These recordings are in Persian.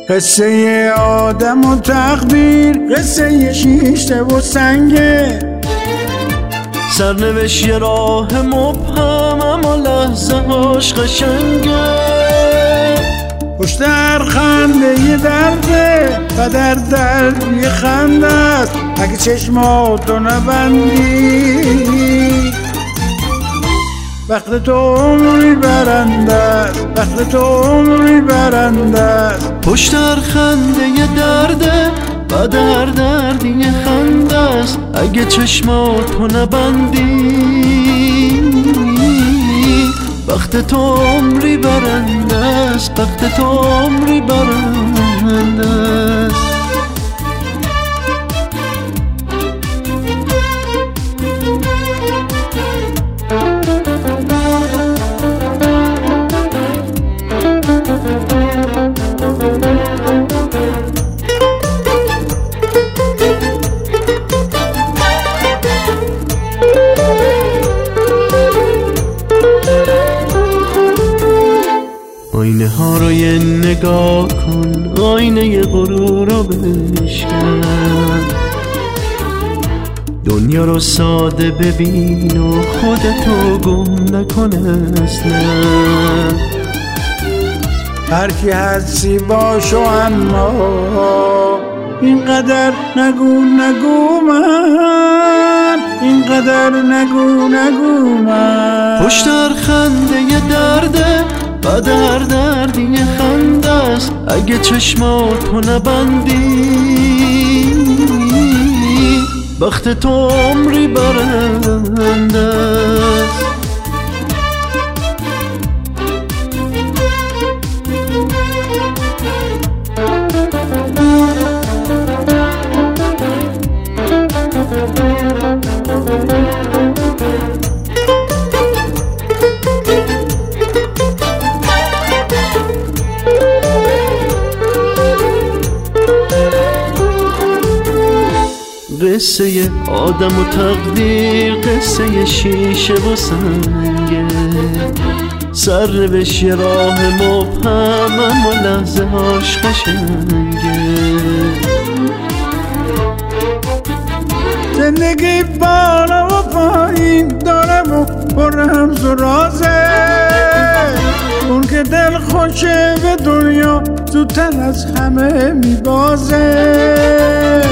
قصه آدم و تقدیر، قصه شیشته و سنگه، سرنوشت یه راه مبهم اما لحظه هاش قشنگه. پشت هر خنده یه درده و در درد یه خنده است اگه چشماتو نبندی. وقت تو عمری برنده است، وقت تو عمری برنده است. پشت هر خنده یه درده و در درد یه خنده است اگه چشماتو نبندی. وقت تو عمری برنده است، وقت تو عمری برنده است. آینه ها رو یه نگاه کن، آینه غرور رو بشکن. دنیا رو ساده ببین و خودتو گم نکن اصلا. هر کی هستی باشو اما اینقدر نگو من، اینقدر نگو من. پشت هر خنده یه درده و در درد یه خنده است اگه چشماتو نبندی. وقت تو عمری برنده است. قصه آدم و تقدیر، قصه شیشه و سنگه، سرنوشت یه راه مبهم اما لحظه هاش قشنگه. زندگی بالا و پایین دارم و پر رمز و رازه. اون که دل خوشه به دنیا زودتر از همه میبازه.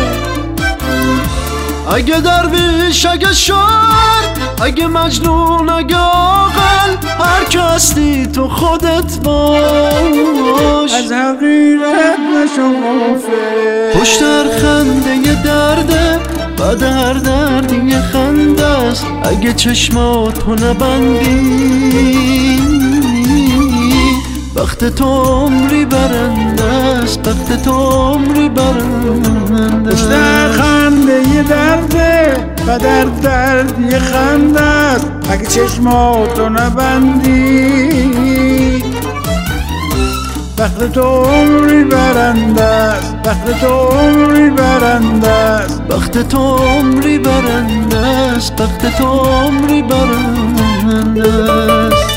اگه درویش، اگه شاعر، اگه مجنون، اگه عاقل، هر که هستی تو خودت باش. از حقیقت نشو غافل. پشت هر خنده یه درده و در درد یه خنده است اگه چشماتو نبندی. وقت تو عمری برنده است، وقت تو عمری برنده است. پشت هر خنده یه درده و در درد یه خنده است اگه چشماتو نبندی. وقت تو عمری برنده است، وقت تو عمری برنده است. وقت تو عمری برنده است، وقت تو عمری برنده است.